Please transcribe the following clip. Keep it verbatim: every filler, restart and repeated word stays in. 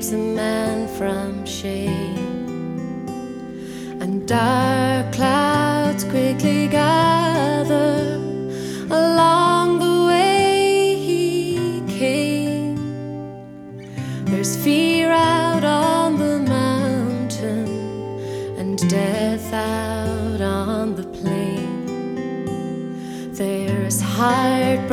saves a man from shame. And dark clouds quickly gather along the way he came. There's fear out on the mountain and death out on the plain. There's heartbreak